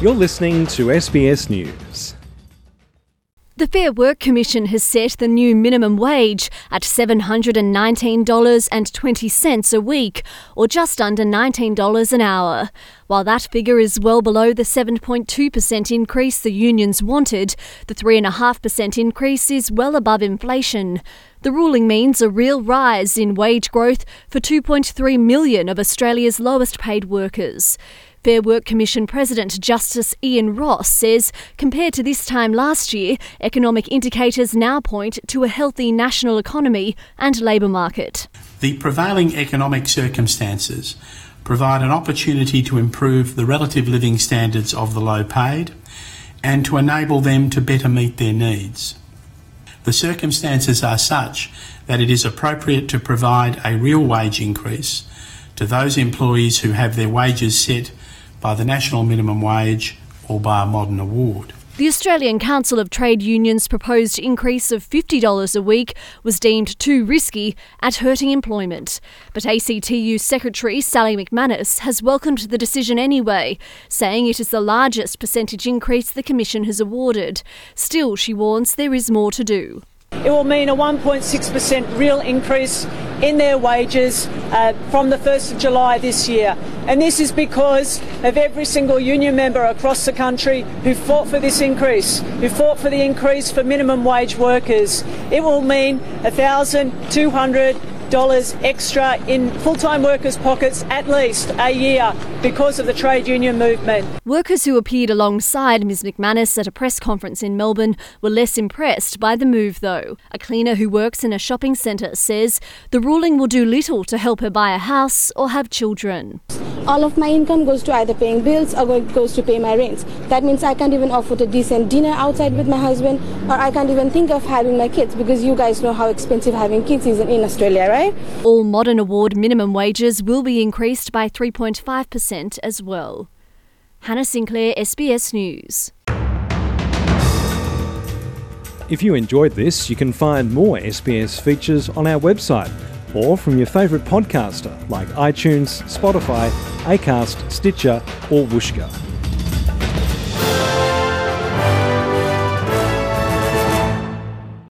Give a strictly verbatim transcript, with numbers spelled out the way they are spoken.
You're listening to S B S News. The Fair Work Commission has set the new minimum wage at seven hundred nineteen dollars and twenty cents a week, or just under nineteen dollars an hour. While that figure is well below the seven point two percent increase the unions wanted, the three point five percent increase is well above inflation. The ruling means a real rise in wage growth for two point three million of Australia's lowest paid workers. Fair Work Commission President Justice Ian Ross says compared to this time last year, economic indicators now point to a healthy national economy and labour market. The prevailing economic circumstances provide an opportunity to improve the relative living standards of the low paid and to enable them to better meet their needs. The circumstances are such that it is appropriate to provide a real wage increase to those employees who have their wages set by the national minimum wage or by a modern award. The Australian Council of Trade Unions' proposed increase of fifty dollars a week was deemed too risky at hurting employment. But A C T U Secretary Sally McManus has welcomed the decision anyway, saying it is the largest percentage increase the Commission has awarded. Still, she warns there is more to do. It will mean a one point six percent real increase in their wages uh, from the first of July this year. And this is because of every single union member across the country who fought for this increase, who fought for the increase for minimum wage workers. It will mean one thousand two hundred dollars extra in full-time workers' pockets at least a year because of the trade union movement. Workers who appeared alongside Ms McManus at a press conference in Melbourne were less impressed by the move though. A cleaner who works in a shopping centre says the ruling will do little to help her buy a house or have children. All of my income goes to either paying bills or goes to pay my rents. That means I can't even afford a decent dinner outside with my husband, or I can't even think of having my kids because you guys know how expensive having kids is in Australia, right? All modern award minimum wages will be increased by three point five percent as well. Hannah Sinclair, S B S News. If you enjoyed this, you can find more S B S features on our website or from your favourite podcaster like iTunes, Spotify, Acast, Stitcher or Whooshkaa.